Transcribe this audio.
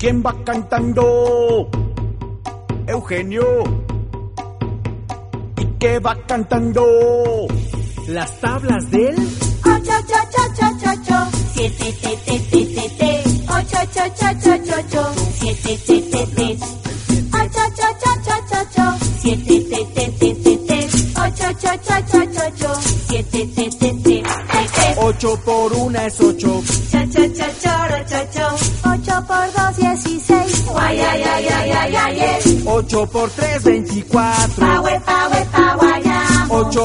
¿Quién va cantando? Eugenio. ¿Y qué va cantando? Las tablas del 8, 7, 8, 7, 7, 8 por 1 es 8. 8 por 2, 16. 8 por 3, 24. 8